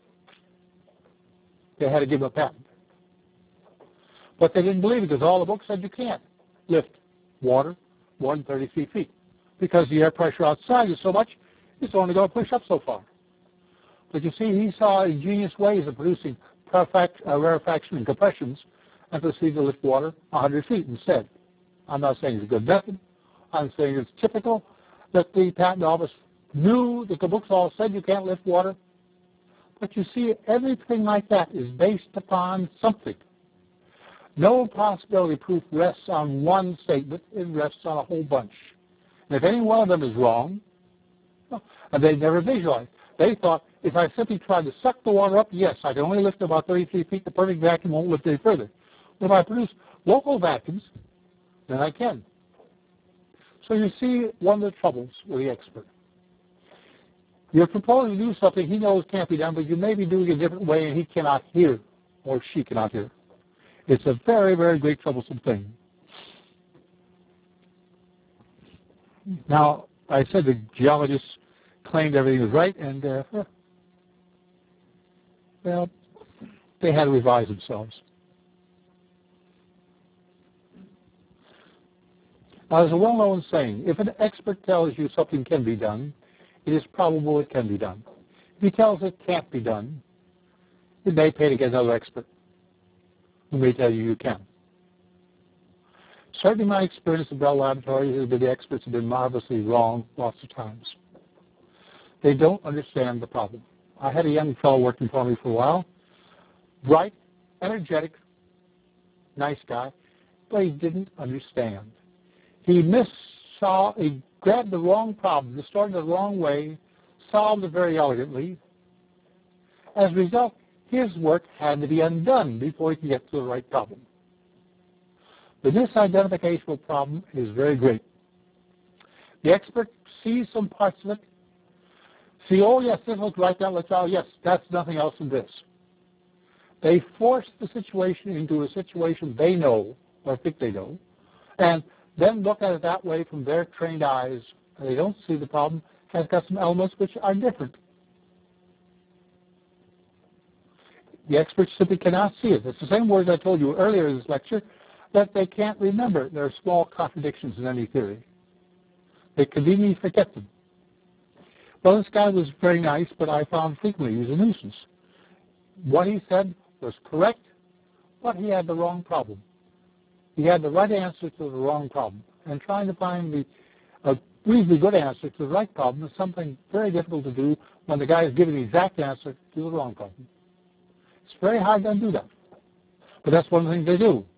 They had to give him a patent. But they didn't believe it because all the books said you can't lift water more than thirty-three feet because the air pressure outside is so much, it's only going to push up so far. But you see, he saw ingenious ways of producing perfect, uh, rarefaction and compressions and proceeded to lift water one hundred feet instead. I'm not saying it's a good method. I'm saying it's typical that the patent office knew that the books all said you can't lift water. But you see, everything like that is based upon something. No possibility proof rests on one statement. It rests on a whole bunch. And if any one of them is wrong, and they never visualized, they thought, if I simply tried to suck the water up, yes, I can only lift about thirty-three feet. The perfect vacuum won't lift any further. But if I produce local vacuums, then I can. So you see one of the troubles with the expert. You're proposing to do something he knows can't be done, but you may be doing it a different way and he cannot hear, or she cannot hear. It's a very, very great troublesome thing. Now, I said the geologists claimed everything was right, and uh, well, they had to revise themselves. Now, there's a well-known saying, if an expert tells you something can be done, it is probable it can be done. If he tells it can't be done, it may pay to get another expert who may tell you you can. Certainly my experience at Bell Laboratories has been the experts have been marvelously wrong lots of times. They don't understand the problem. I had a young fellow working for me for a while, bright, energetic, nice guy, but he didn't understand. He missaw, he grabbed the wrong problem, distorted it the wrong way, solved it very elegantly. As a result, his work had to be undone before he could get to the right problem. The misidentification of a problem is very great. The expert sees some parts of it, see, oh yes, this looks right, that looks out, yes, that's nothing else than this. They force the situation into a situation they know, or think they know, and then look at it that way from their trained eyes, and they don't see the problem has got some elements which are different. The experts simply cannot see it. It's the same words I told you earlier in this lecture, that they can't remember. There are small contradictions in any theory. They conveniently forget them. Well, this guy was very nice, but I found frequently he was a nuisance. What he said was correct, but he had the wrong problem. He had the right answer to the wrong problem. And trying to find the a reasonably good answer to the right problem is something very difficult to do when the guy is giving the exact answer to the wrong problem. It's very hard to undo that. But that's one of the things they do.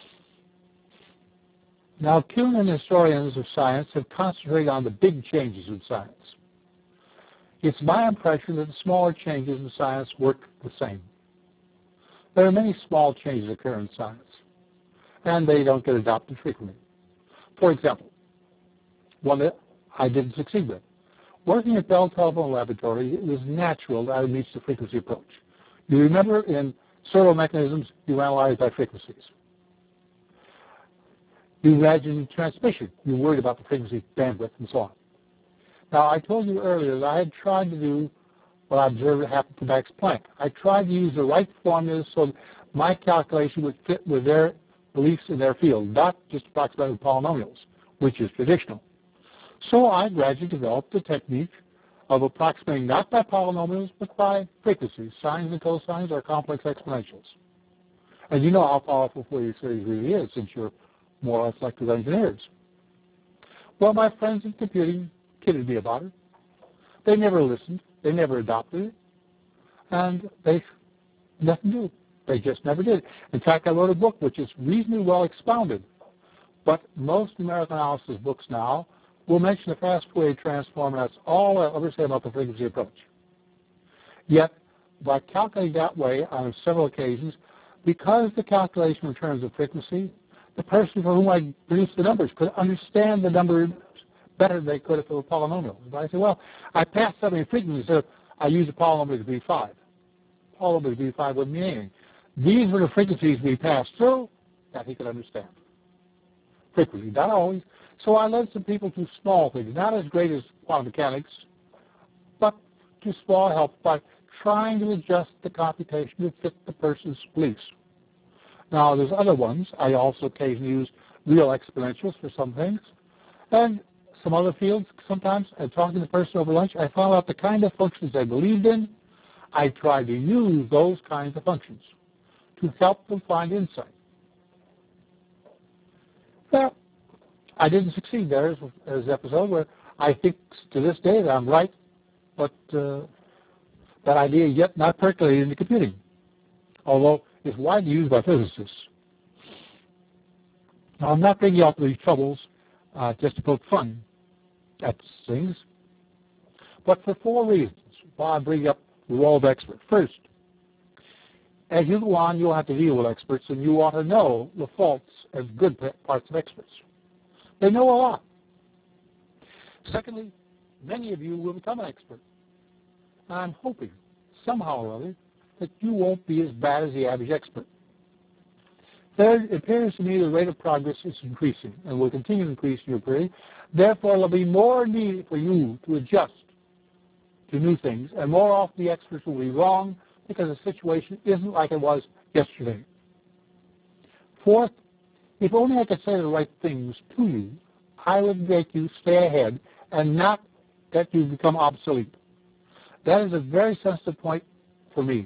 Now, Kuhn and historians of science have concentrated on the big changes in science. It's my impression that the smaller changes in science work the same. There are many small changes that occur in science, and they don't get adopted frequently. For example, one that I didn't succeed with. Working at Bell Telephone Laboratory, it was natural that I would reach the frequency approach. You remember in servo mechanisms, you analyze by frequencies. You imagine transmission, you're worried about the frequency, bandwidth, and so on. Now, I told you earlier that I had tried to do what I observed happened to Max Planck. I tried to use the right formulas so that my calculation would fit with their beliefs in their field, not just approximating polynomials, which is traditional. So I gradually developed a technique of approximating not by polynomials, but by frequencies. Sines and cosines are complex exponentials. And you know how powerful Fourier series really is, since you're more or less electrical engineers. Well, my friends in computing kidded me about it. They never listened. They never adopted it. And they nothing do. They just never did. In fact, I wrote a book which is reasonably well expounded. But most numerical analysis books now will mention the fast Fourier transform, and that's all I'll ever say about the frequency approach. Yet, by calculating that way on several occasions, because the calculation in terms of frequency, the person for whom I produced the numbers could understand the numbers better than they could if it were polynomials. But I said, well, I passed something in frequency, so I use a polynomial to be five. Polynomial to be five wouldn't mean anything. These were the frequencies we passed through that he could understand. Frequency, not always. So I led some people to small things, not as great as quantum mechanics, but to small help by trying to adjust the computation to fit the person's beliefs. Now, there's other ones. I also occasionally use real exponentials for some things. And some other fields, sometimes, and talking to the person over lunch, I found out the kind of functions they believed in. I tried to use those kinds of functions to help them find insight. Well, I didn't succeed there as, as an episode where I think to this day that I'm right, but uh, that idea yet not percolated into computing, although it's widely used by physicists. Now, I'm not bringing up these troubles uh, just to poke fun at things, but for four reasons why I bring up the role of expert. First, as you go on, you'll have to deal with experts, and you ought to know the faults and good parts of experts. They know a lot. Secondly, many of you will become an expert. And I'm hoping, somehow or other, that you won't be as bad as the average expert. Third, it appears to me the rate of progress is increasing and will continue to increase in your period. Therefore, there will be more need for you to adjust to new things, and more often the experts will be wrong because the situation isn't like it was yesterday. Fourth, if only I could say the right things to you, I would make you stay ahead and not that you become obsolete. That is a very sensitive point for me.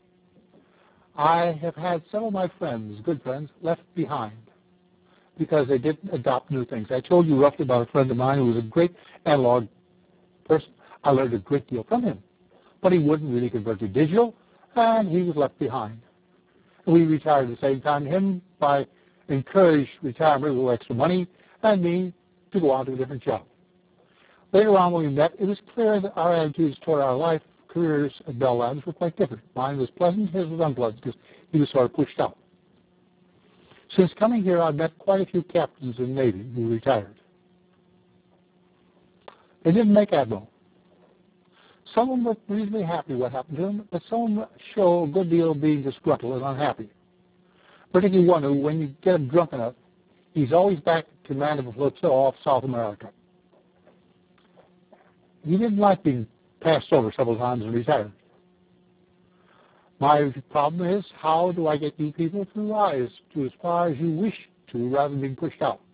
I have had some of my friends, good friends, left behind because they didn't adopt new things. I told you roughly about a friend of mine who was a great analog person. I learned a great deal from him, but he wouldn't really convert to digital, and he was left behind. And we retired at the same time. Him by encouraged retirement with a little extra money, and me to go on to a different job. Later on when we met, it was clear that our attitudes toward our life, careers, and Bell Labs were quite different. Mine was pleasant, his was unpleasant, because he was sort of pushed out. Since coming here, I've met quite a few captains in the Navy who retired. They didn't make admiral. Some of them were reasonably happy what happened to them, but some of them show a good deal of being disgruntled and unhappy. Particularly one who, when you get him drunk enough, he's always back in command of a flotilla off South America. He didn't like being passed over several times and retired. My problem is, how do I get you people to rise to as far as you wish to rather than being pushed out?